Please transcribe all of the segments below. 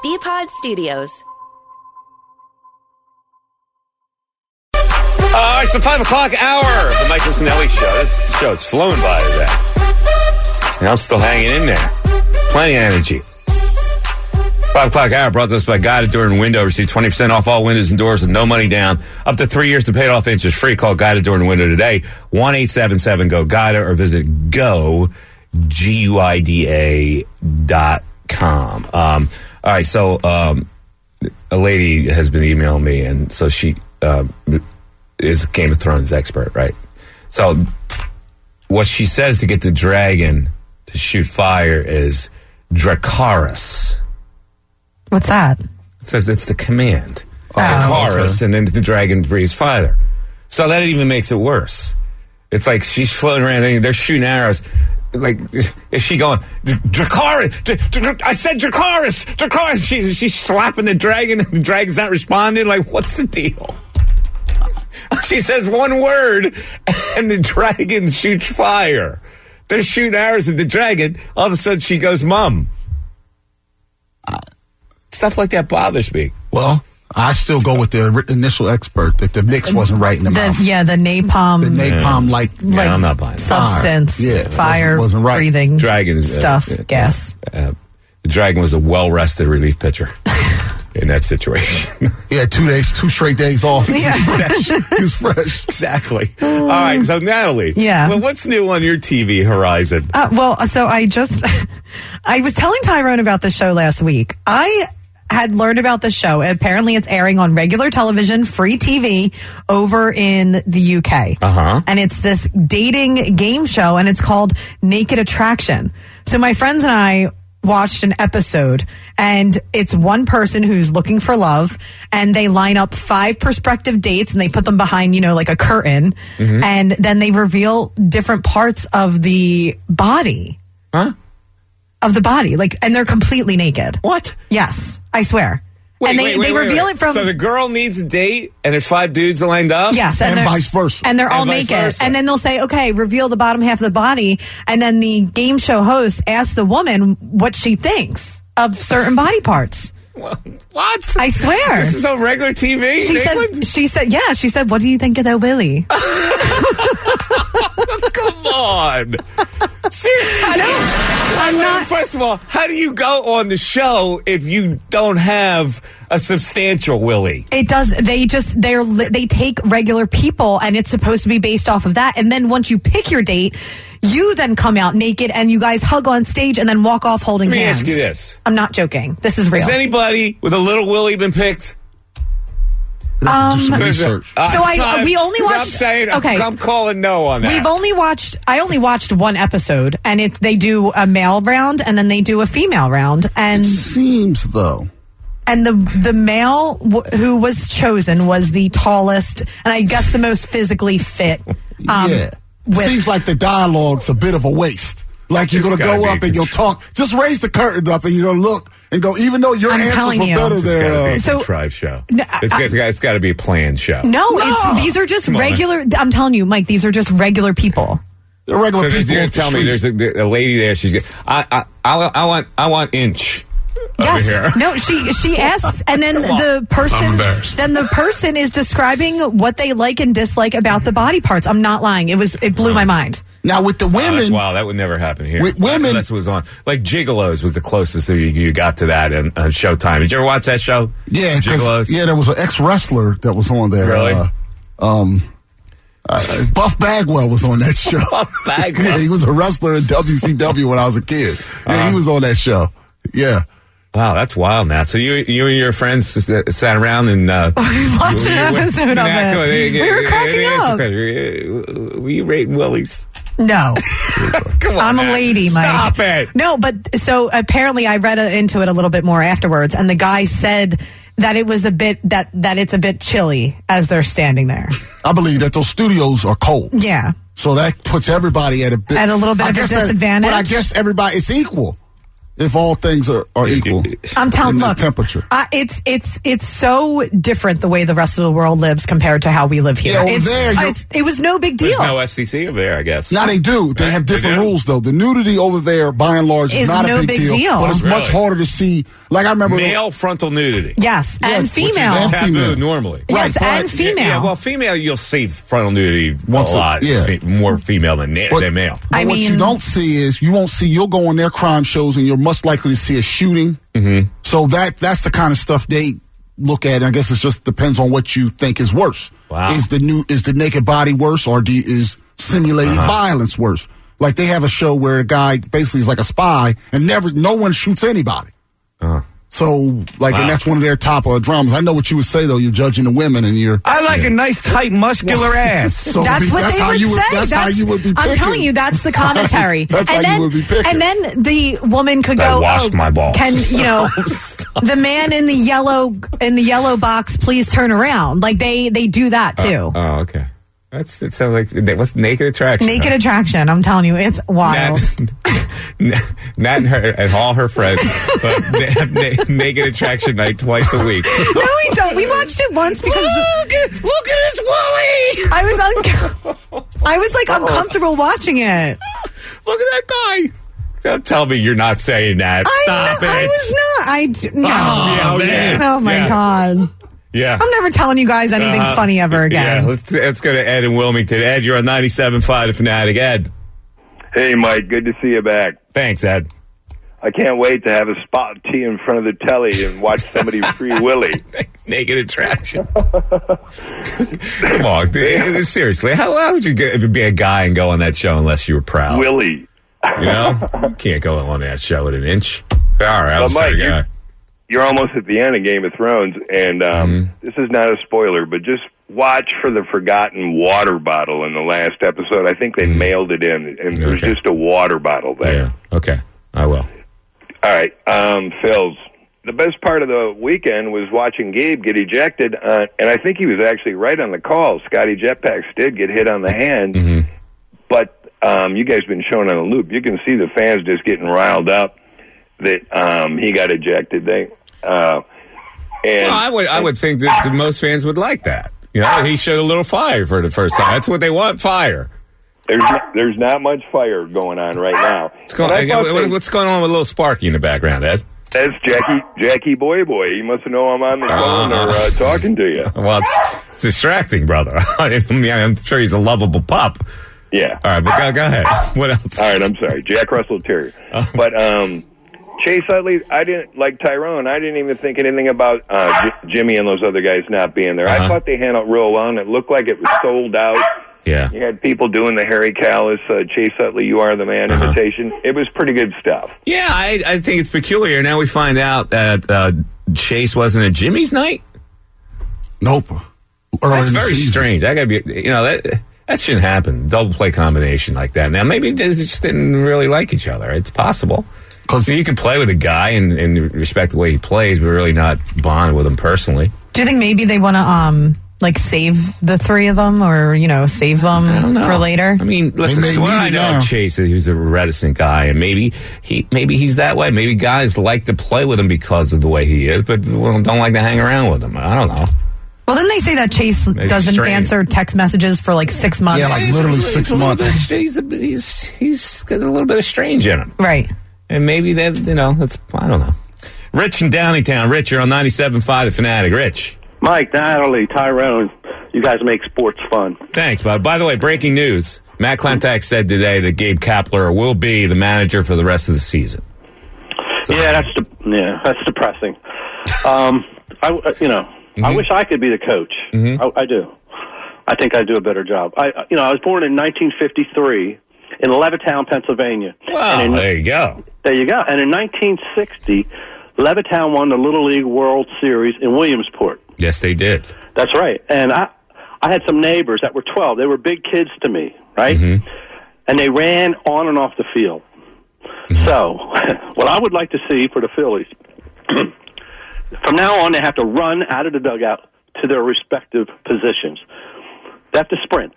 BPod Studios. It's the 5 o'clock hour of the Mike Missanelli Show. This show, it's flown by today. And I'm still hanging in there. Plenty of energy. 5 o'clock hour brought to us by Guided Door and Window. Receive 20% off all windows and doors with no money down. Up to 3 years to pay it off interest free. Call Guided Door and Window today. 1-877-GO-GUIDA or visit GUIDA.com. All right, so a lady has been emailing me, and so she is a Game of Thrones expert, right? So what she says to get the dragon to shoot fire is Dracarys. What's that? It says it's the command. Dracarys, okay. And then the dragon breathes fire. So that even makes it worse. It's like she's floating around and they're shooting arrows. Like, is she going, Dracarys? I said Dracarys! Dracarys! She's slapping the dragon and the dragon's not responding? Like, what's the deal? She says one word and the dragon shoots fire. They're shooting arrows at the dragon. All of a sudden she goes, Mom. Stuff like that bothers me. Well, I still go with the initial expert that the mix wasn't right in the mouth. Yeah, the napalm. The napalm, yeah, I'm not buying that. Substance, fire, wasn't right. breathing, dragon stuff, gas. The dragon was a well-rested relief pitcher in that situation. Yeah, 2 days, 2 straight days off. Yeah. He's fresh. Exactly. All right, so Natalie. Yeah. Well, what's new on your TV horizon? So I was telling Tyrone about the show last week. I had learned about the show. Apparently it's airing on regular television, free TV over in the UK. And it's this dating game show, and it's called Naked Attraction. So my friends and I watched an episode, and it's one person who's looking for love, and they line up 5 prospective dates, and they put them behind, like a curtain, and then they reveal different parts of the body. Of the body, and they're completely naked. What? Yes, I swear. Wait, they reveal it from. So the girl needs a date, and there's 5 dudes lined up. Yes, and vice versa, and they're all naked. Versa. And then they'll say, "Okay, reveal the bottom half of the body," and then the game show host asks the woman what she thinks of certain body parts. What? I swear. This is on regular TV. She said, "What do you think of that Willie?" Come on. First of all, how do you go on the show if you don't have a substantial Willie? It does. They take regular people, and it's supposed to be based off of that. And then once you pick your date, you then come out naked and you guys hug on stage and then walk off holding hands. Let me ask you this. I'm not joking. This is real. Has anybody with a little Willie been picked? Do some research. We only watched. I'm saying, I'm calling no on that. I only watched one episode, and they do a male round and then they do a female round. And it seems though. And the male who was chosen was the tallest and I guess the most physically fit. Seems like the dialogue's a bit of a waste. Like you're going to go up and you'll talk. Just raise the curtain up and you're going to look and go, even though your answers were better there. It's got to be a contrived show. It's got to be a planned show. No. These are just regular. I'm telling you, Mike, these are just regular people. They're regular people. You're tell me there's a lady there. She's I want Inch. Yes. Here. No, she asks, and then the person is describing what they like and dislike about the body parts. I'm not lying. It blew my mind. Now with the women, wow, that would never happen here. With women, unless it was on Gigolos was the closest you got to that on Showtime. Did you ever watch that show? Yeah, Gigolos. Yeah, there was an ex-wrestler that was on there. Really? Buff Bagwell was on that show. Buff Bagwell. Yeah, he was a wrestler in WCW when I was a kid. Yeah, he was on that show. Yeah. Wow, that's wild, Nat. So you and your friends sat around and we watched an episode of it. We were cracking up. Were you rating Willies? No. Come on, I'm a lady, Mike. Stop it. No, but so apparently I read into it a little bit more afterwards, and the guy said that it was a bit that it's a bit chilly as they're standing there. I believe that those studios are cold. Yeah. So that puts everybody at a little bit of a disadvantage. But I guess everybody it's equal. if all things are equal. I'm telling you, look, temperature. It's so different the way the rest of the world lives compared to how we live here. Yeah, it was no big deal. There's no FCC over there, I guess. Now they do. They have different rules, though. The nudity over there, by and large, is not a big deal. But it's much harder to see. Like I remember male frontal nudity. Yes, and female. Which is taboo normally. Yes, and female. Yeah, well, female, you'll see frontal nudity a lot. More female than male. But what you don't see is you'll go on their crime shows and you're most likely to see a shooting. Mm-hmm. So that's the kind of stuff they look at. And I guess it just depends on what you think is worse. Wow. Is the naked body worse, or is simulated violence worse? Like they have a show where a guy basically is like a spy and no one shoots anybody. So, and that's one of their top dramas. I know what you would say, though. You're judging the women, and I like a nice, tight, muscular ass. So that's what they would say. That's how you would be picking. I'm telling you, that's the commentary. You would be picking. And then the woman could go, washed my balls. Can, the man in the yellow box please turn around? Like, they do that, too. Okay. It sounds like, what's Naked Attraction? Naked Attraction. I'm telling you, it's wild. Nat and her and all her friends, but they have Naked Attraction night twice a week. No, we don't. We watched it once because look at his Wooly. I was like uncomfortable watching it. Look at that guy. Don't tell me you're not saying that. Stop it. I was not. No. Man. Oh my God. Yeah. I'm never telling you guys anything funny ever again. Yeah, let's go to Ed in Wilmington. Ed, you're on 97.5 The Fanatic. Ed. Hey, Mike. Good to see you back. Thanks, Ed. I can't wait to have a spot tea in front of the telly and watch somebody free Willie. Naked Attraction. Come on, dude, seriously. How would you be a guy and go on that show unless you were proud? Willie. You can't go on that show at an inch. All right, I'll Mike, guy. You're almost at the end of Game of Thrones, and this is not a spoiler, but just watch for the forgotten water bottle in the last episode. I think they mailed it in, and there's just a water bottle there. Yeah. Okay, I will. All right, Phils. The best part of the weekend was watching Gabe get ejected, and I think he was actually right on the call. Scotty Jetpacks did get hit on the hand, but you guys have been shown on the loop. You can see the fans just getting riled up that he got ejected. I would think that most fans would like that. He showed a little fire for the first time. That's what they want, fire. There's not much fire going on right now. What's going on with a little Sparky in the background, Ed? That's Jackie Boy. You must know I'm on the phone or talking to you. Well, it's distracting, brother. I'm sure he's a lovable pup. Yeah. All right, but go ahead. What else? All right, I'm sorry. Jack Russell Terrier. But Chase Utley, I didn't like Tyrone. I didn't even think anything about Jimmy and those other guys not being there. I thought they handled it real well, and it looked like it was sold out. Yeah. You had people doing the Harry Callis, Chase Utley, You Are the Man imitation. It was pretty good stuff. Yeah, I think it's peculiar. Now we find out that Chase wasn't at Jimmy's night. Nope. That's very strange. That gotta be, that shouldn't happen. Double play combination like that. Now maybe they just didn't really like each other. It's possible. Because you can play with a guy and respect the way he plays, but really not bond with him personally. Do you think maybe they want to save the three of them, or save them for later? I mean, listen, I know Chase, he was a reticent guy, and maybe he's that way. Maybe guys like to play with him because of the way he is, but don't like to hang around with him. I don't know. Well, then they say that Chase doesn't answer text messages for 6 months. Yeah, literally 6 months. He's got a little bit of strange in him, right? And maybe that, that's, I don't know. Rich in Downingtown. Rich, you're on 97.5 The Fanatic. Rich. Mike, Natalie, Tyrone, you guys make sports fun. Thanks, bud. By the way, breaking news. Matt Klentak said today that Gabe Kapler will be the manager for the rest of the season. So, that's depressing. I wish I could be the coach. I do. I think I'd do a better job. I was born in 1953 in Levittown, Pennsylvania. Wow, there you go. There you go. And in 1960, Levittown won the Little League World Series in Williamsport. Yes, they did. That's right. And I had some neighbors that were 12. They were big kids to me, right? And they ran on and off the field. So what I would like to see for the Phillies, from now on, they have to run out of the dugout to their respective positions. They have to sprint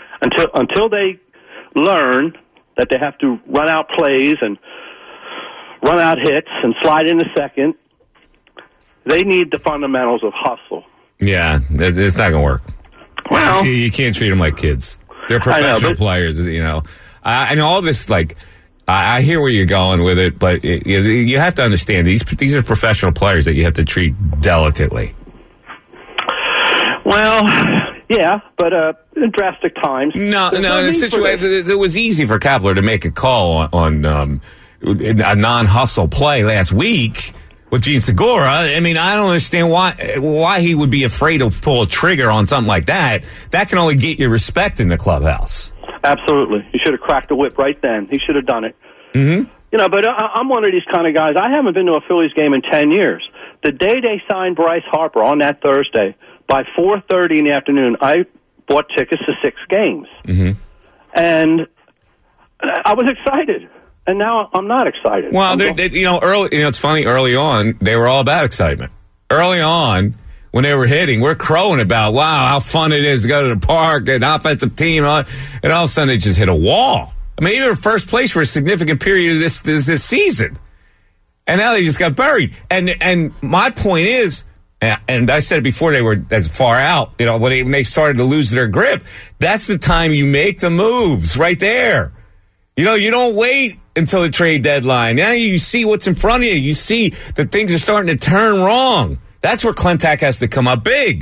until they learn that they have to run out plays and run out hits and slide into second. They need the fundamentals of hustle. Yeah, it's not going to work. Well, you can't treat them like kids. They're professional players, you know. I know all this, like, I hear where you're going with it, but you have to understand these are professional players that you have to treat delicately. Well, yeah, but in drastic times. No, in a situation, it was easy for Kapler to make a call on a non-hustle play last week with Gene Segura. I mean, I don't understand why he would be afraid to pull a trigger on something like that. That can only get you respect in the clubhouse. Absolutely. He should have cracked the whip right then. He should have done it. Mm-hmm. You know, but I'm one of these kind of guys. I haven't been to a Phillies game in 10 years. The day they signed Bryce Harper on that Thursday, by 4:30 in the afternoon, I bought tickets to 6 games. Mm-hmm. And I was excited. And now I'm not excited. Well, it's funny. Early on, they were all about excitement. Early on, when they were hitting, we're crowing about, wow, how fun it is to go to the park, an offensive team, and all of a sudden they just hit a wall. I mean, even first place for a significant period of this season, and now they just got buried. And my point is, and I said it before, they were as far out. You know, when they started to lose their grip, that's the time you make the moves right there. You know, you don't wait until the trade deadline. Now you see what's in front of you. You see that things are starting to turn wrong. That's where Clintac has to come up big.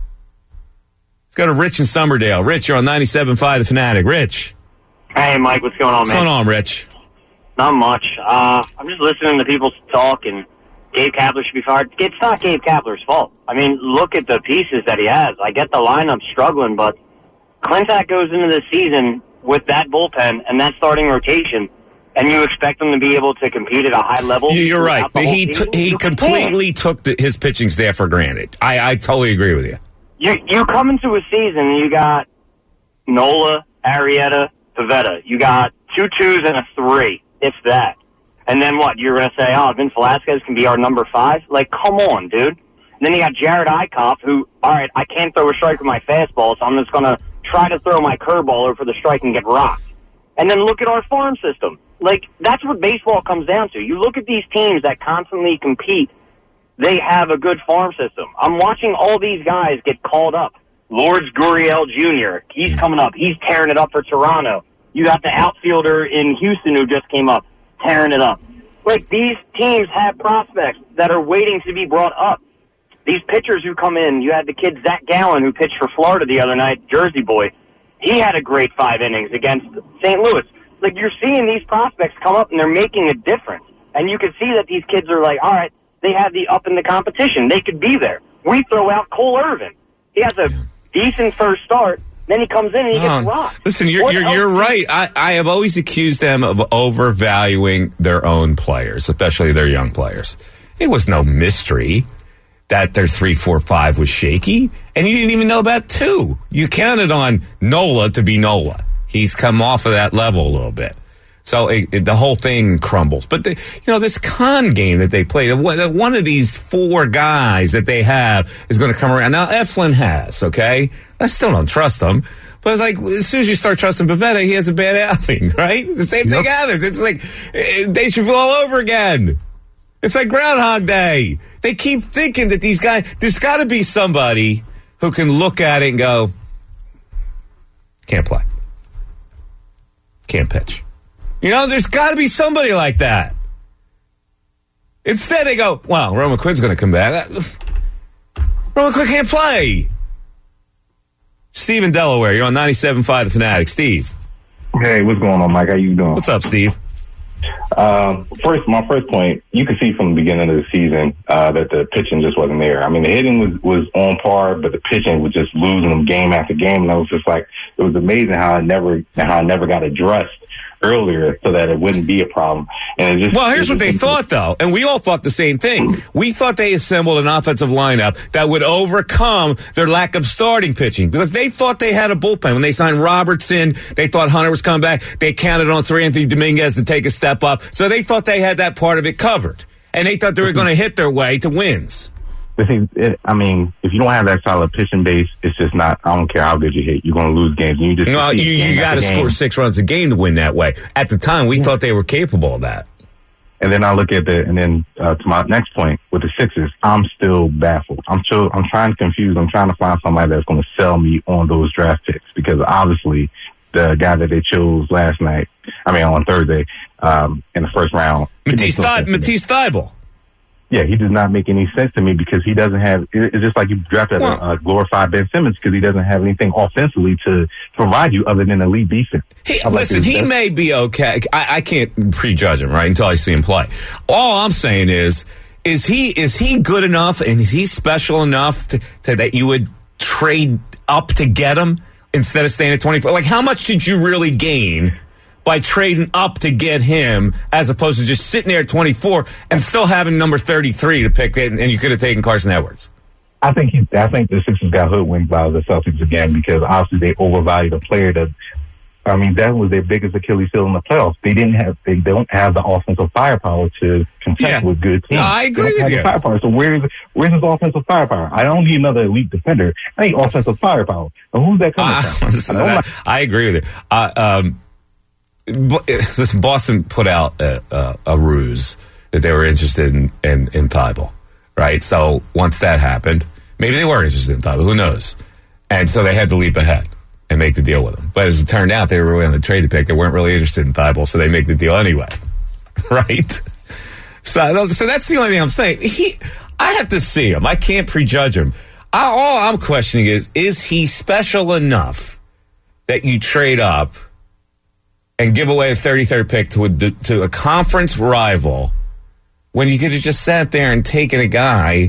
Let's go to Rich in Summerdale. Rich, you're on 97.5 The Fanatic. Rich. Hey, Mike, what's going on, man? What's going on, Rich? Not much. I'm just listening to people talk, and Gabe Kapler should be fired. It's not Gabe Kapler's fault. I mean, look at the pieces that he has. I get the lineup struggling, but Clintac goes into the season with that bullpen and that starting rotation, and you expect them to be able to compete at a high level? You're right. He completely took his pitching staff for granted. I totally agree with you. You come into a season and you got Nola, Arrieta, Pivetta. You got 2 2s and a 3, if that. And then what? You're going to say, Vince Velasquez can be our number 5? Like, come on, dude. And then you got Jared Eichhoff, who, all right, I can't throw a strike with my fastball, so I'm just going to try to throw my curveball over the strike and get rocked. And then look at our farm system. Like, that's what baseball comes down to. You look at these teams that constantly compete, they have a good farm system. I'm watching all these guys get called up. Lourdes Gurriel Jr., he's coming up. He's tearing it up for Toronto. You got the outfielder in Houston who just came up, tearing it up. Like, these teams have prospects that are waiting to be brought up. These pitchers who come in, you had the kid Zach Gallen who pitched for Florida the other night, Jersey boy. He had a great 5 innings against St. Louis. Like, you're seeing these prospects come up and they're making a difference. And you can see that these kids are like, all right, they have the up in the competition. They could be there. We throw out Cole Irvin. He has a decent first start. Then he comes in and he gets rocked. Listen, you're right. I have always accused them of overvaluing their own players, especially their young players. It was no mystery that their 3, 4, 5 was shaky, and you didn't even know about 2. You counted on Nola to be Nola. He's come off of that level a little bit. So the whole thing crumbles. But, this con game that they played, one of these 4 guys that they have is going to come around. Now, Eflin has, okay? I still don't trust him. But it's like, as soon as you start trusting Pivetta, he has a bad outing, right? The same thing happens. It's like deja vu all over again. It's like Groundhog Day. They keep thinking that these guys, there's got to be somebody who can look at it and go, can't play. Can't pitch. There's got to be somebody like that. Instead, they go, well, Roman Quinn's going to come back. Roman Quinn can't play. Steve in Delaware, you're on 97.5 The Fanatic. Steve. Hey, what's going on, Mike? How you doing? What's up, Steve? My first point, you can see from the beginning of the season that the pitching just wasn't there. I mean, the hitting was on par, but the pitching was just losing them game after game. And I was just like, it was amazing how I never got addressed earlier so that it wouldn't be a problem. And here's what they thought, though, and we all thought the same thing. We thought they assembled an offensive lineup that would overcome their lack of starting pitching because they thought they had a bullpen. When they signed Robertson, they thought Hunter was coming back. They counted on Sir Anthony Dominguez to take a step up. So they thought they had that part of it covered, and they thought they were going to hit their way to wins. But see, if you don't have that solid pitching base, it's just not. I don't care how good you hit, you're going to lose games. And you got to score 6 runs a game to win that way. At the time, we thought they were capable of that. And then I look at to my next point with the Sixers, I'm still baffled. I'm trying to confuse. I'm trying to find somebody that's going to sell me on those draft picks, because obviously the guy that they chose on Thursday, in the first round, Matisse Thybulle. Yeah, he does not make any sense to me, because he doesn't have. It's just like you drafted a glorified Ben Simmons, because he doesn't have anything offensively to provide you other than elite defense. He may be okay. I can't prejudge him until I see him play. All I'm saying is he good enough, and is he special enough to that you would trade up to get him instead of staying at 24? Like, how much did you really gain by trading up to get him, as opposed to just sitting there at 24 and still having number 33 to pick, and you could have taken Carson Edwards? I think the Sixers got hoodwinked by the Celtics again, because obviously they overvalued a player that was their biggest Achilles heel in the playoffs. They don't have the offensive firepower to contend with good teams. No, I agree with you. Firepower. So where's his offensive firepower? I don't need another elite defender. I need offensive firepower. And who's that coming from? I agree with you. Listen, Boston put out a ruse that they were interested in Thybulle, right? So once that happened, maybe they were interested in Thybulle. Who knows? And so they had to leap ahead and make the deal with him. But as it turned out, they were really on the trade pick. They weren't really interested in Thybulle, so they make the deal anyway, right? So that's the only thing I'm saying. I have to see him. I can't prejudge him. All I'm questioning is he special enough that you trade up and give away a 33rd pick to a conference rival, when you could have just sat there and taken a guy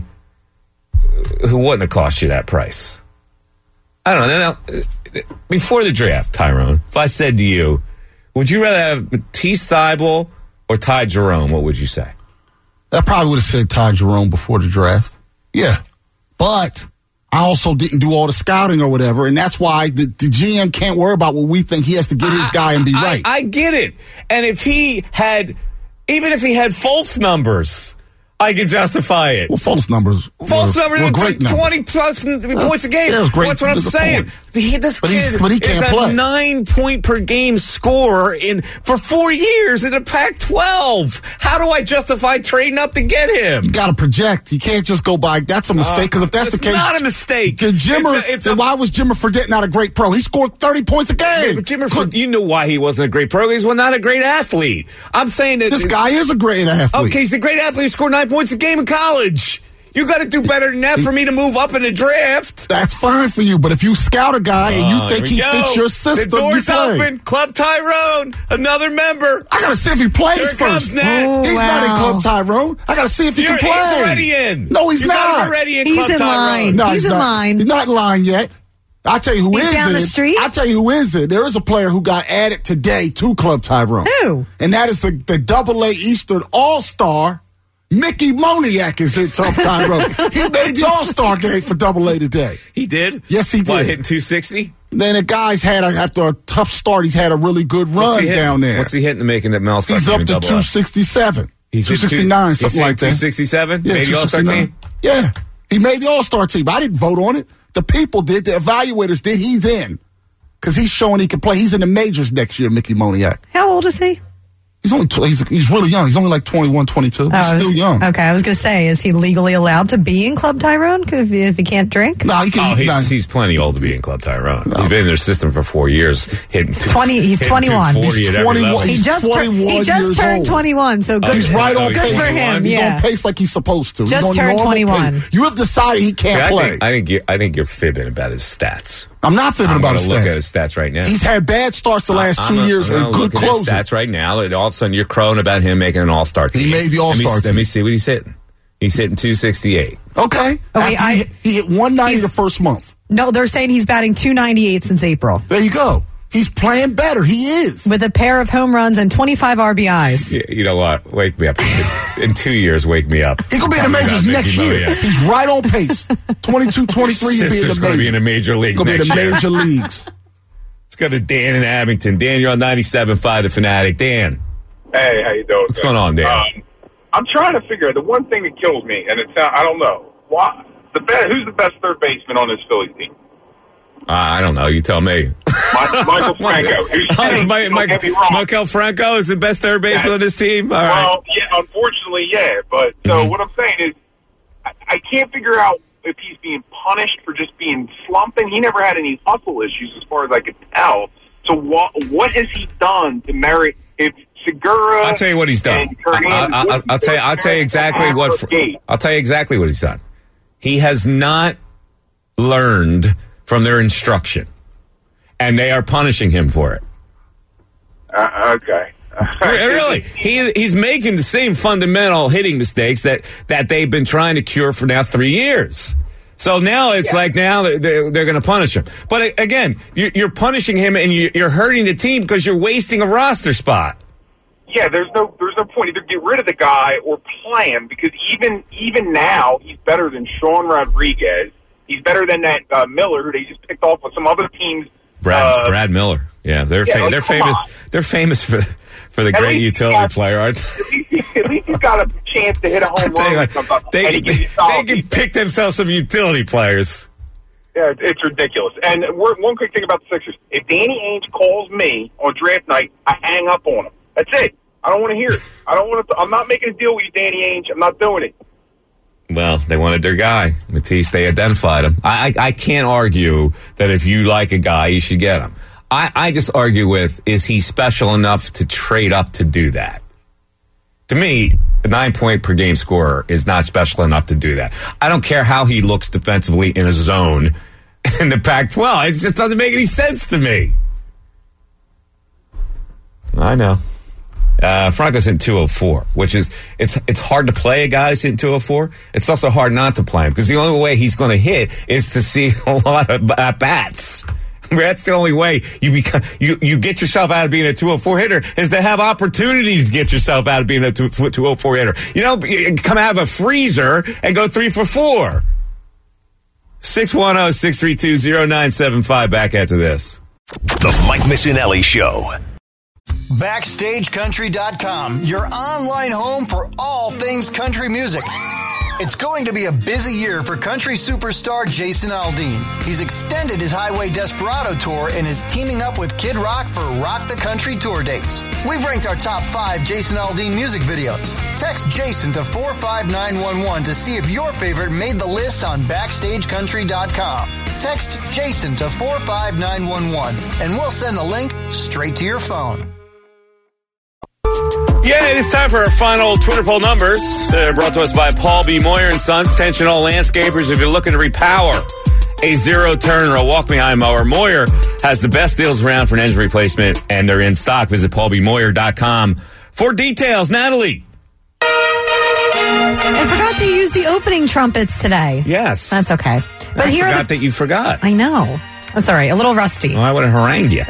who wouldn't have cost you that price? I don't know. Now, before the draft, Tyrone, if I said to you, would you rather have Matisse Thybulle or Ty Jerome, what would you say? I probably would have said Ty Jerome before the draft. Yeah. But I also didn't do all the scouting or whatever, and that's why the GM can't worry about what we think. He has to get his guy and be right. I get it. And even if he had false numbers, I could justify it. Well, false numbers were great 20-plus points a game. Yeah, great. That's what I'm saying. This kid is a 9-point-per-game scorer for 4 years in the Pac-12. How do I justify trading up to get him? You got to project. You can't just go by. That's a mistake, because if that's the case... It's not a mistake. Then why was Jimmer Fredette not a great pro? He scored 30 points a game. Yeah, but Jimmer Fredette, you know why he wasn't a great pro? He was not a great athlete. I'm saying that... This guy is a great athlete. Okay, he's a great athlete. He scored 9 points a game in college. You got to do better than that for me to move up in the draft. That's fine for you, but if you scout a guy and you think he fits your system, the door's open. Club Tyrone, another member. I got to see if he plays Here first. Comes Nat. He's not in Club Tyrone. I got to see if he can play. He's already in. No, he's not. Already in He's Club in Tyrone. line. No, he's in line. He's not in line yet. I'll tell you who He's is down in. the street? I'll tell you who is in. There is a player who got added today to Club Tyrone. Who? And that is the AA Eastern All-Star. Mickey Moniak is in Club Tyrone. He made the All-Star game for AA today. He did? Yes, he did. What, hitting 260? Then the guy's after a tough start, he's had a really good run down there. What's he hitting to make in that Mel Star? He's up to 267. He's 269, something like that. 267? Yeah, made the All-Star team? Yeah. He made the All-Star team. I didn't vote on it. The people did. The evaluators did. He's in. Because he's showing he can play. He's in the majors next year, Mickey Moniak. How old is he? He's really young. He's only like 21, 22. He's still young. Okay, I was going to say, is he legally allowed to be in Club Tyrone if he can't drink? No, he can. He's plenty old to be in Club Tyrone. No. He's been in their system for 4 years. He's 21. He's 21. He just turned 21, so good. He's right on pace for him. He's on pace like he's supposed to. Just turned 21. Pace. You have decided he can't play. I think you're fibbing about his stats. I'm not fibbing about his stats. I'm going to look at his stats right now. He's had bad starts the last 2 years and good closing. His stats right now, and all of a sudden you're crowing about him making an All-Star team. He made the All-Star team. Let me see what he's hitting. He's hitting 268. Okay. He hit 190 the first month. No, they're saying he's batting 298 since April. There you go. He's playing better. He is. With a pair of home runs and 25 RBIs. Yeah, you know what? Wake me up. In 2 years, wake me up. He could be in the majors next year. He's right on pace. 22, 23, he'll be in the majors. He's going to be in the major leagues next year. He'll be in the major leagues. Let's go to Dan in Abington. Dan, you're on 97.5 The Fanatic. Dan. Hey, how you doing? What's going on, Dan? I'm trying to figure out the one thing that kills me, and I don't know. Who's the best third baseman on this Phillies team? I don't know. You tell me. Michael Franco. Michael Franco is the best third baseman on this team? All right. Well, yeah, unfortunately, yeah. But so what I'm saying is I can't figure out if he's being punished for just being slumping. He never had any hustle issues as far as I could tell. So what has he done to merit if Segura? I'll tell you what he's done. I'll tell you exactly what he's done. He has not learned from their instruction, and they are punishing him for it. Okay. Really, he's making the same fundamental hitting mistakes that they've been trying to cure for now 3 years. So now it's like now they're going to punish him. But again, you're punishing him and you're hurting the team because you're wasting a roster spot. Yeah, there's no point. Either get rid of the guy or play him, because even now he's better than Sean Rodriguez. He's better than that Miller, who they just picked off with some other teams. Brad Miller. Yeah, they're famous. They're famous for the great utility player, aren't they? At least he's got a chance to hit a home run. They can pick themselves some utility players. Yeah, it's ridiculous. And one quick thing about the Sixers: if Danny Ainge calls me on draft night, I hang up on him. That's it. I don't want to hear it. I'm not making a deal with you, Danny Ainge. I'm not doing it. Well, they wanted their guy, Matisse. They identified him. I can't argue that if you like a guy, you should get him. I just argue with, is he special enough to trade up to do that? To me, a 9-point per game scorer is not special enough to do that. I don't care how he looks defensively in a zone in the Pac-12. It just doesn't make any sense to me. I know. Franco's in 204, which is it's hard to play a guy who's in 204. It's also hard not to play him, because the only way he's going to hit is to see a lot of at-bats. That's the only way you get yourself out of being a 204 hitter, is to have opportunities to get yourself out of being a 204 hitter. You don't come out of a freezer and go 3 for 4. 610-632-0975. Back after this. The Mike Missinelli Show. BackstageCountry.com, your online home for all things country music. It's going to be a busy year for country superstar Jason Aldean. He's extended his Highway Desperado tour and is teaming up with Kid Rock for Rock the Country tour dates. We've ranked our top 5 Jason Aldean music videos. Text Jason to 45911 to see if your favorite made the list on BackstageCountry.com. Text Jason to 45911 and we'll send the link straight to your phone. Yeah, it is time for our final Twitter poll numbers. Brought to us by Paul B. Moyer & Sons. Attention all landscapers, if you're looking to repower a zero-turn or a walk-behind mower, Moyer has the best deals around for an engine replacement, and they're in stock. Visit paulbmoyer.com for details. Natalie. I forgot to use the opening trumpets today. Yes. That's okay. But I forgot that you forgot. I know. That's all right. A little rusty. Well, I would have harangued you.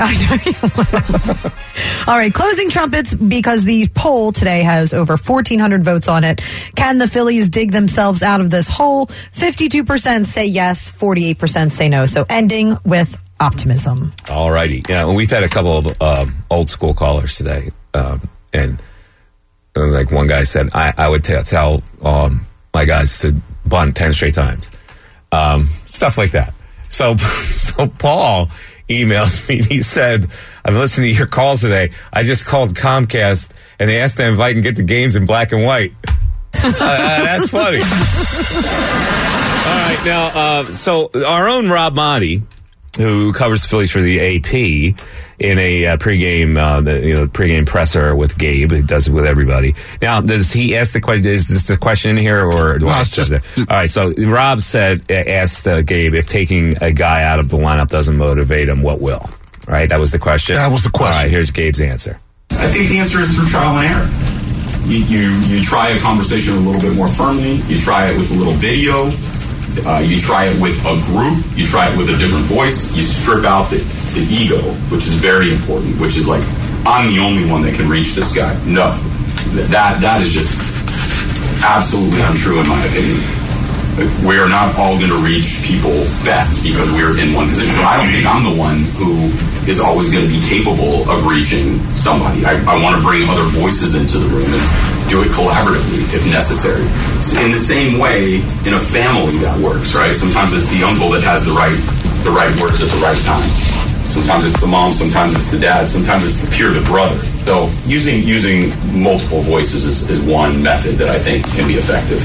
All right. Closing trumpets, because the poll today has over 1,400 votes on it. Can the Phillies dig themselves out of this hole? 52% say yes, 48% say no. So ending with optimism. All righty. Yeah, we've had a couple of old school callers today. And like one guy said, I would tell my guys to bunt 10 straight times. Stuff like that. So Paul emails me and he said, I'm listening to your calls today. I just called Comcast and they asked to invite and get the games in black and white. That's funny. All right, now, so our own Rob Motti, who covers the Phillies for the AP, in a pregame presser with Gabe. He does it with everybody. Now, does he ask the question? Is this the question in here, or do I just all right? So Rob asked Gabe if taking a guy out of the lineup doesn't motivate him, what will? Right, that was the question. That was the question. All right, here's Gabe's answer. I think the answer is through trial and error. You try a conversation a little bit more firmly. You try it with a little video. You try it with a group. You try it with a different voice. You strip out the ego, which is very important, which is like, I'm the only one that can reach this guy. No, that is just absolutely untrue in my opinion. We are not all going to reach people best because we're in one position. I don't think I'm the one who is always going to be capable of reaching somebody. I want to bring other voices into the room and do it collaboratively if necessary. In the same way, in a family that works, right? Sometimes it's the uncle that has the right the right words at the right time. Sometimes it's the mom, sometimes it's the dad, sometimes it's the brother. So using multiple voices is one method that I think can be effective.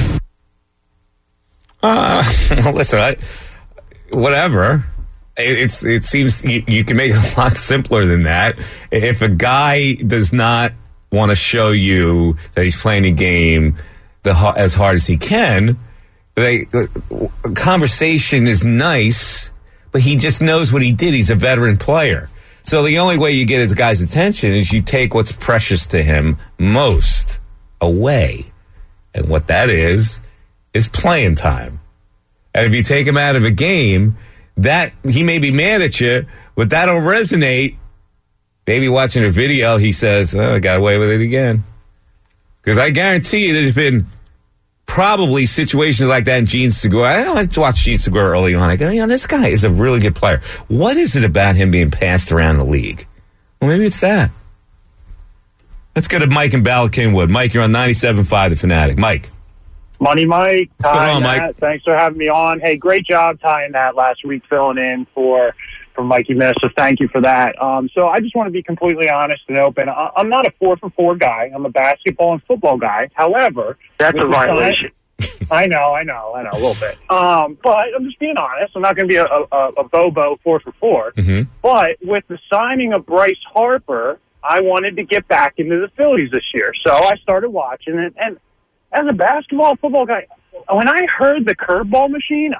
Listen, whatever. It seems you can make it a lot simpler than that. If a guy does not want to show you that he's playing a game as hard as he can, conversation is nice, but he just knows what he did. He's a veteran player. So the only way you get his guy's attention is you take what's precious to him most away. And what that is playing time. And if you take him out of a game, that he may be mad at you, but that'll resonate. Maybe watching a video, he says, "Oh, I got away with it again." Because I guarantee you there's been probably situations like that in Gene Segura. I don't like to watch Gene Segura early on. I go, this guy is a really good player. What is it about him being passed around the league? Well, maybe it's that. Let's go to Mike in Bala Cynwyd. Mike, you're on 97.5 The Fanatic. Mike. Money Mike. What's going on, Mike? Thanks for having me on. Hey, great job tying that last week, filling in for Mikey Miss, so thank you for that. So I just want to be completely honest and open. I'm not a 4-for-4 guy. I'm a basketball and football guy. However, that's a violation. I know, a little bit. But I'm just being honest. I'm not going to be a Bobo 4-for-4. Mm-hmm. But with the signing of Bryce Harper, I wanted to get back into the Phillies this year. So I started watching it. And as a basketball football guy, when I heard the curveball machine,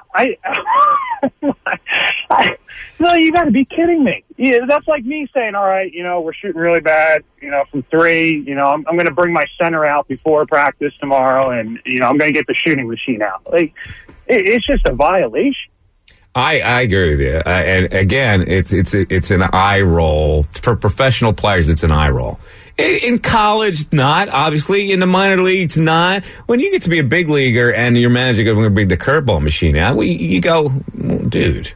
no, you got to be kidding me. Yeah, that's like me saying, all right, we're shooting really bad, from three. I'm going to bring my center out before practice tomorrow, and, I'm going to get the shooting machine out. Like, it's just a violation. I agree with you. And again, it's an eye roll. For professional players, it's an eye roll. In college, not. Obviously, in the minor leagues, not. When you get to be a big leaguer and your manager goes, "We're going to bring the curveball machine out," you go, dude.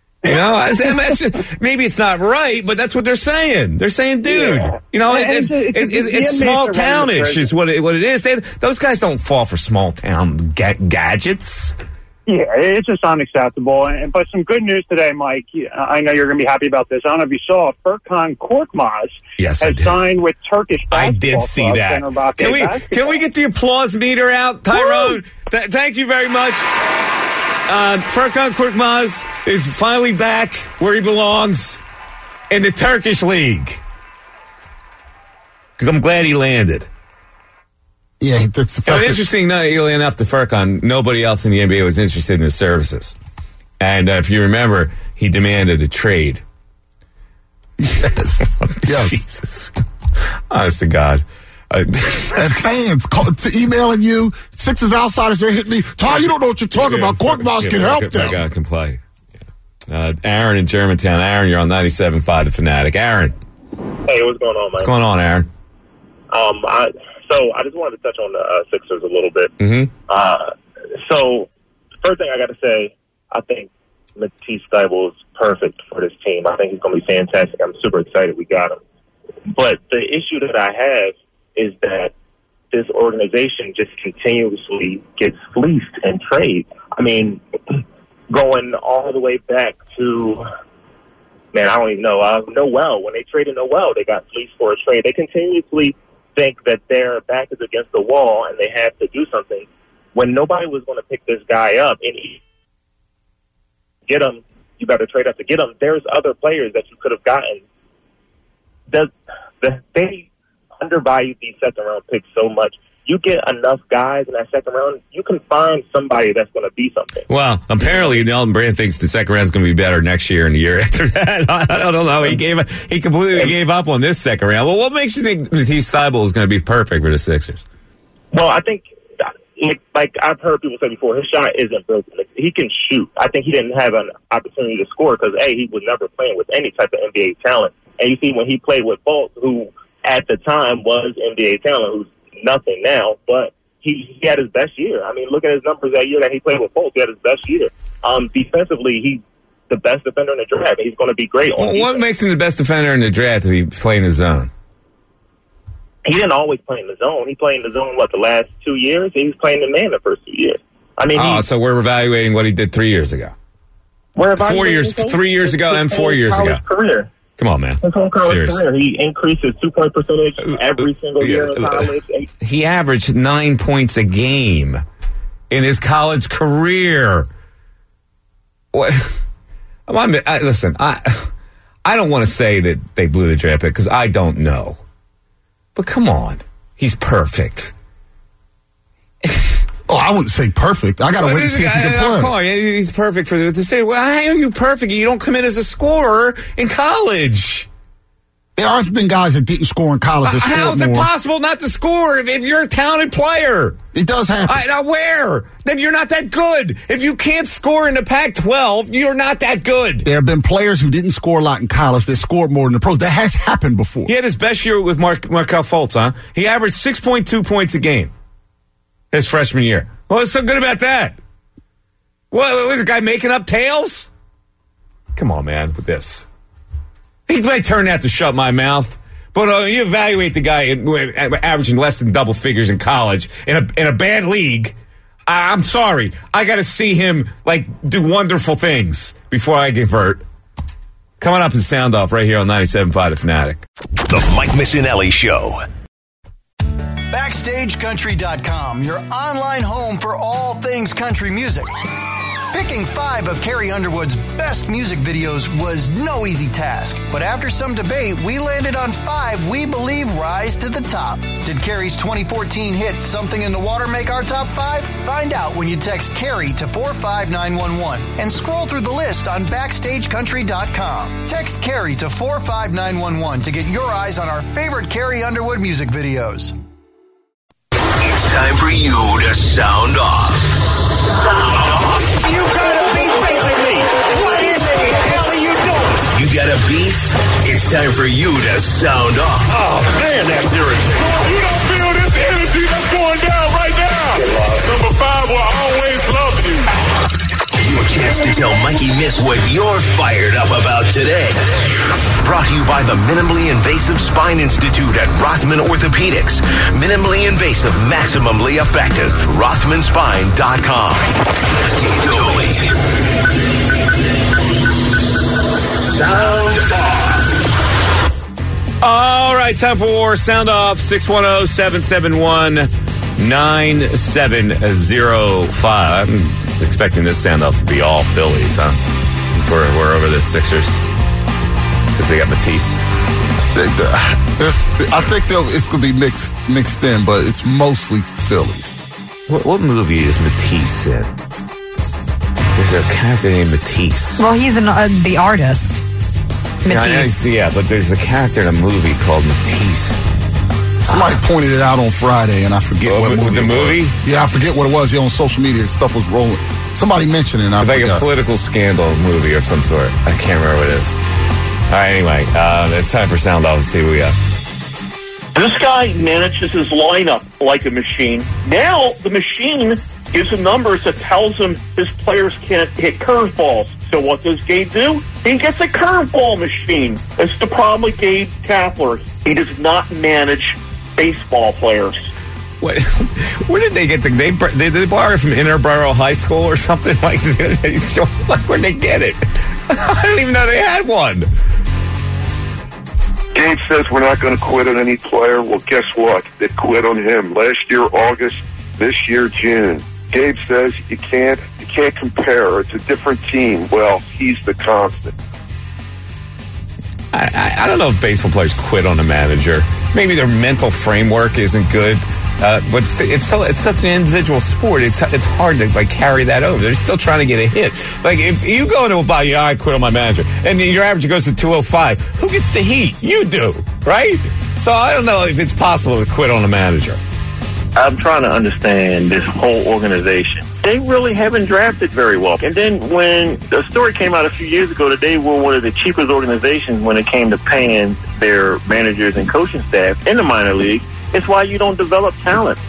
Maybe it's not right, but that's what they're saying. They're saying, dude. Yeah. It's small townish is what it is. Those guys don't fall for small town gadgets. Yeah, it's just unacceptable. But some good news today, Mike. I know you're going to be happy about this. I don't know if you saw Furkan Korkmaz has signed with Turkish basketball. I did see that. Can we get the applause meter out, Tyrone? Thank you very much. Furkan Korkmaz is finally back where he belongs in the Turkish league. I'm glad he landed. Yeah, that's interestingly enough to Furkan, nobody else in the NBA was interested in his services. And if you remember, he demanded a trade. Yes. Yes. Jesus. Honest to God. And fans emailing you, Sixers outsiders, they're hitting me. Ty, you don't know what you're talking about. Korkmaz can help them. I got to comply. Yeah. Aaron in Germantown. Aaron, you're on 97.5 The Fanatic. Aaron. Hey, what's going on, Mike? What's going on, Aaron? So I just wanted to touch on the Sixers a little bit. Mm-hmm. So first thing I got to say, I think Matisse Thybulle is perfect for this team. I think he's going to be fantastic. I'm super excited we got him. But the issue that I have is that this organization just continuously gets fleeced in trade. I mean, going all the way back to, I don't even know, Noel. When they traded Noel, they got fleeced for a trade. They continuously think that their back is against the wall and they have to do something when nobody was going to pick this guy up and get him. You better trade up to get him. There's other players that you could have gotten. They undervalued these second round picks so much. You get enough guys in that second round, you can find somebody that's going to be something. Well, apparently Elton Brand thinks the second round is going to be better next year and the year after that. I don't know. He completely gave up on this second round. Well, what makes you think Matisse Thybulle is going to be perfect for the Sixers? Well, I think, like I've heard people say before, his shot isn't broken. He can shoot. I think he didn't have an opportunity to score because, he was never playing with any type of NBA talent. And you see when he played with Fultz, who at the time was NBA talent, who's nothing now, but he had his best year. I mean, look at his numbers that year that he played with Fultz. He had his best year. Defensively, he's the best defender in the draft. He's going to be great. What makes him the best defender in the draft if he play in the zone? He didn't always play in the zone. He played in the zone, the last 2 years? He was playing the man the first 2 years. I mean, so we're evaluating what he did 3 years ago. Where have I 4 years, 3 years ago, and 4 years ago. Career. Come on, man. His whole college Serious. career, he increased his 2-point percentage every single year in college. He averaged 9 points a game in his college career. What? Listen, I don't want to say that they blew the draft pick because I don't know. But come on, he's perfect. Oh, I wouldn't say perfect. I got to wait and see if he can play. He's perfect for to say. Well, how are you perfect? You don't come in as a scorer in college. There have been guys that didn't score in college that scored more. How is it possible not to score if you're a talented player? It does happen. Now where? Then you're not that good. If you can't score in the Pac-12, you're not that good. There have been players who didn't score a lot in college that scored more in the pros. That has happened before. He had his best year with Markelle Fultz, huh? He averaged 6.2 points a game his freshman year. What's so good about that? What was the guy making up tales? Come on, man, with this. He might turn out to shut my mouth, but you evaluate the guy averaging less than double figures in college in a bad league. I'm sorry, I got to see him do wonderful things before I convert. Coming up in Sound Off right here on 97.5 The Fanatic. The Mike Missinelli Show. BackstageCountry.com, your online home for all things country music. Picking 5 of Carrie Underwood's best music videos was no easy task, but after some debate, we landed on 5 we believe rise to the top. Did Carrie's 2014 hit Something in the Water make our top 5? Find out when you text Carrie to 45911 and scroll through the list on BackstageCountry.com. Text Carrie to 45911 to get your eyes on our favorite Carrie Underwood music videos. It's time for you to sound off. Sound off. You got a beef lately. What in the hell are you doing? You got a beef? It's time for you to sound off. Oh, man, that's irritating. You don't feel this energy that's going down right now. Number 5 will always love you. Your chance to tell Mikey Miss what you're fired up about today. Brought to you by the Minimally Invasive Spine Institute at Rothman Orthopedics. Minimally invasive, maximally effective. RothmanSpine.com. Let's get going. Sound off. All right, time for Sound Off. 610-771-9705. I'm expecting this Sound Off to be all Phillies, huh? Since we're over the Sixers. Because they got Matisse. I think it's going to be mixed in, but it's mostly Phillies. What movie is Matisse in? There's a character named Matisse. Well, he's the artist. Matisse. Yeah, but there's a character in a movie called Matisse. Somebody pointed it out on Friday, and I forget what movie. The movie? Yeah, I forget what it was. Yeah, on social media, stuff was rolling. Somebody mentioned it, and I forgot. Like a political scandal movie of some sort. I can't remember what it is. All right, anyway, it's time for Sound Off. Let's see what we got. This guy manages his lineup like a machine. Now the machine gives him numbers that tells him his players can't hit curveballs. So what does Gabe do? He gets a curveball machine. That's the problem with Gabe Kapler. He does not manage baseball players. What? Where did they get the? Did they borrow it from Interborough High School or something? Like where'd they get it? I don't even know they had one. Gabe says we're not going to quit on any player. Well, guess what? They quit on him last year, August. This year, June. Gabe says you can't compare. It's a different team. Well, he's the constant. I don't know if baseball players quit on a manager. Maybe their mental framework isn't good. But it's such an individual sport. It's hard to carry that over. They're still trying to get a hit. Like if you go into a bar, I quit on my manager, and your average goes to 205. Who gets the heat? You do, right? So I don't know if it's possible to quit on a manager. I'm trying to understand this whole organization. They really haven't drafted very well. And then when the story came out a few years ago that they were one of the cheapest organizations when it came to paying their managers and coaching staff in the minor league, it's why you don't develop talent.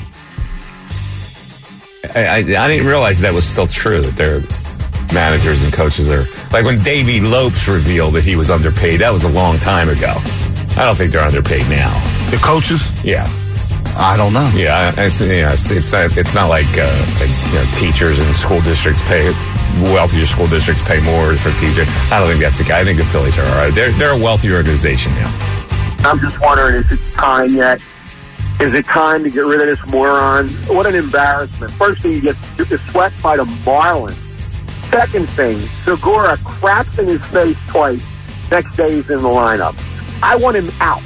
I didn't realize that was still true, that their managers and coaches are... Like when Davey Lopes revealed that he was underpaid, that was a long time ago. I don't think they're underpaid now. The coaches? Yeah. I don't know. Yeah, it's not like teachers and school districts pay wealthier school districts pay more for teachers. I don't think that's the guy. I think the Phillies are all right. They're a wealthy organization now. I'm just wondering if it's time yet. Is it time to get rid of this moron? What an embarrassment. First thing, you get swept by the Marlins. Second thing, Segura craps in his face twice. Next day he's in the lineup. I want him out.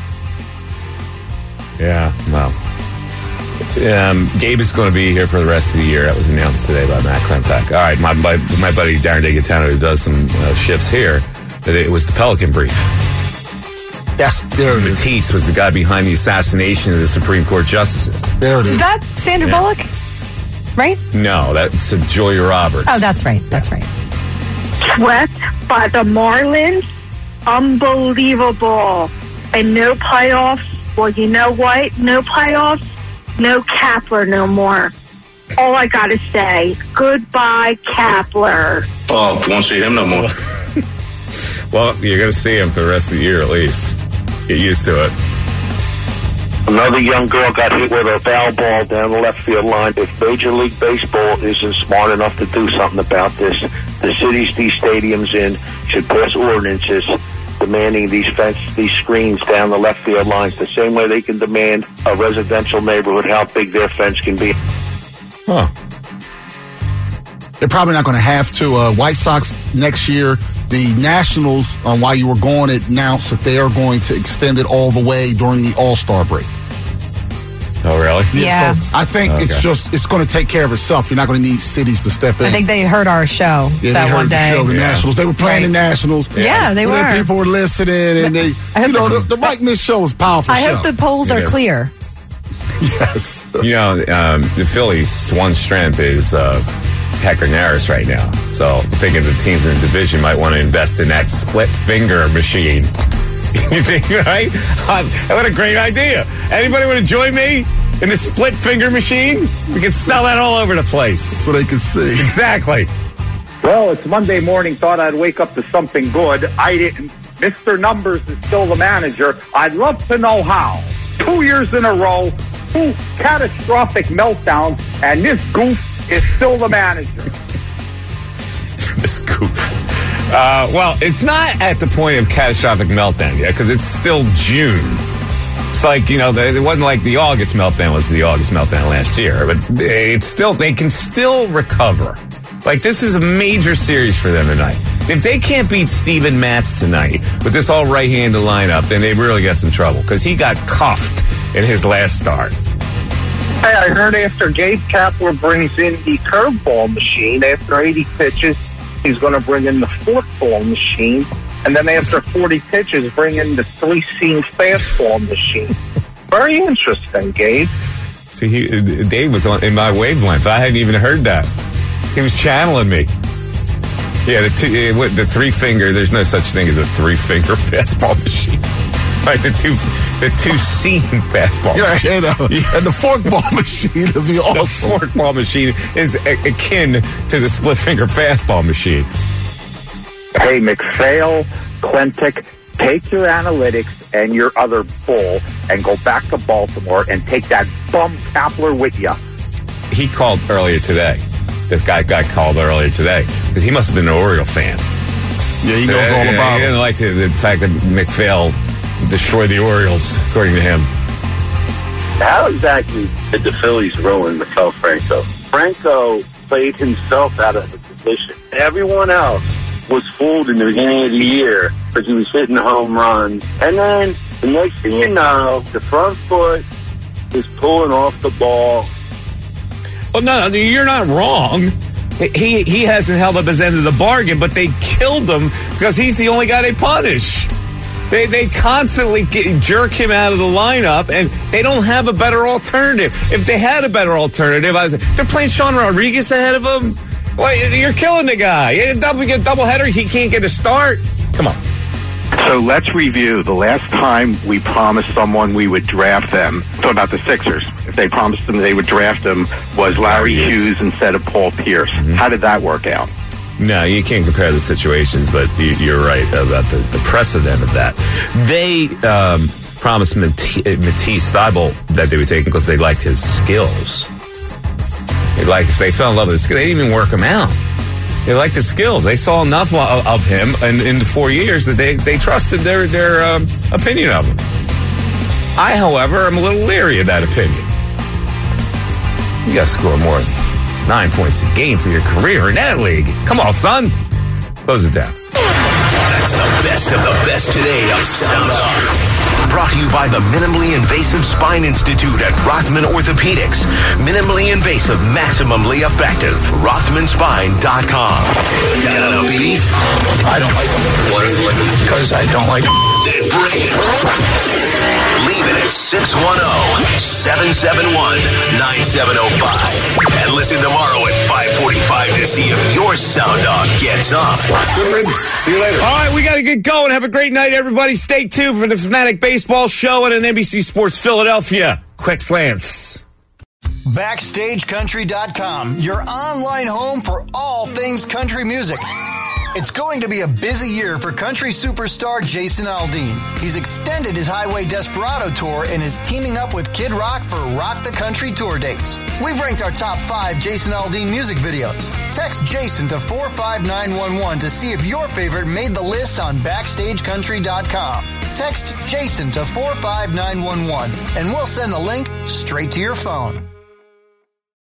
Yeah, well. Gabe is going to be here for the rest of the year. That was announced today by Matt Klentak. All right, my buddy Darren DeGatano, who does some shifts here, it was the Pelican brief. Yes, there it is. Matisse was the guy behind the assassination of the Supreme Court justices. There it is. Is that Sandra Bullock? Right? No, that's Julia Roberts. Oh, that's right. That's right. Swept by the Marlins? Unbelievable. And no playoffs? Well, you know what? No playoffs? No Kapler no more. All I got to say, goodbye, Kapler. Oh, won't see him no more. Well, you're going to see him for the rest of the year at least. Get used to it. Another young girl got hit with a foul ball down the left field line. If Major League Baseball isn't smart enough to do something about this, the cities these stadiums in should pass ordinances demanding these screens down the left field lines, the same way they can demand a residential neighborhood how big their fence can be. Huh. They're probably not going to have to. White Sox next year, the Nationals, while you were gone, announced that they are going to extend it all the way during the All-Star break. Oh, really? Yeah. So I think it's going to take care of itself. You're not going to need cities to step in. I think they heard our show that one day. The Nationals. They were playing the Nationals. Yeah, they were. People were listening, and the Mike Miss show was powerful. I hope the polls are clear. Yes. The Phillies' one strength is Hecker Neris right now. So I'm thinking the teams in the division might want to invest in that split finger machine. You think, right? What a great idea. Anybody want to join me in the split finger machine? We can sell that all over the place. So they can see. Exactly. Well, it's Monday morning. Thought I'd wake up to something good. I didn't. Mr. Numbers is still the manager. I'd love to know how. 2 years in a row, 2 catastrophic meltdowns, and this goof is still the manager. This goof. Well, it's not at the point of catastrophic meltdown yet because it's still June. It's like, it wasn't like the August meltdown was the August meltdown last year, but they can still recover. Like, this is a major series for them tonight. If they can't beat Steven Matz tonight with this all right-handed lineup, then they really got some trouble because he got cuffed in his last start. Hey, I heard after Gabe Kapler brings in the curveball machine, after 80 pitches, he's going to bring in the forkball machine, and then after 40 pitches, bring in the 3-seam fastball machine. Very interesting, Gabe. See, Dave was in my wavelength. I hadn't even heard that. He was channeling me. Yeah, the 3-finger. There's no such thing as a 3-finger fastball machine. Right, the two-seam fastball. Yeah, and the forkball machine would be awesome. The forkball machine is akin to the split-finger fastball machine. Hey, McPhail, Klentak, take your analytics and your other bull and go back to Baltimore and take that bum Kapler with you. He called earlier today. This guy called earlier today because he must have been an Oriole fan. Yeah, he knows all about it. He didn't like the fact that McPhail destroyed the Orioles, according to him. How exactly did the Phillies ruin Miguel Franco? Franco played himself out of the position. Everyone else was fooled in the beginning of the year because he was hitting home runs. And then the next thing you know, the front foot is pulling off the ball. Well, no, you're not wrong. He hasn't held up his end of the bargain, but they killed him because he's the only guy they punish. They constantly jerk him out of the lineup, and they don't have a better alternative. If they had a better alternative, they're playing Sean Rodriguez ahead of him. Well, you're killing the guy. Double header, he can't get a start. Come on. So let's review. The last time we promised someone we would draft them, talking about the Sixers, if they promised them they would draft them, was Larry Hughes instead of Paul Pierce. Mm-hmm. How did that work out? No, you can't compare the situations, but you're right about the precedent of that. They promised Matisse Thybulle that they would take him because they liked his skills. They fell in love with his skills. They didn't even work him out. They liked his skills. They saw enough of him in the 4 years that they trusted their opinion of him. I, however, am a little leery of that opinion. You got to score more than 9 points a game for your career in that league. Come on, son. Close it down. That's the best of the best today of Sound Off. Brought to you by the Minimally Invasive Spine Institute at Rothman Orthopedics. Minimally invasive, maximally effective. RothmanSpine.com. Got a beef? I don't like them. Because I don't like them. Leave it at 610-771-9705. And listen tomorrow at 5:45 to see if your sound dog gets up. See you later. All right, we got to get going. Have a great night, everybody. Stay tuned for the Fanatic Baseball Show and an NBC Sports Philadelphia. Quick slants. BackstageCountry.com, your online home for all things country music. It's going to be a busy year for country superstar Jason Aldean. He's extended his Highway Desperado tour and is teaming up with Kid Rock for Rock the Country tour dates. We've ranked our top 5 Jason Aldean music videos. Text Jason to 45911 to see if your favorite made the list on BackstageCountry.com. Text Jason to 45911 and we'll send the link straight to your phone.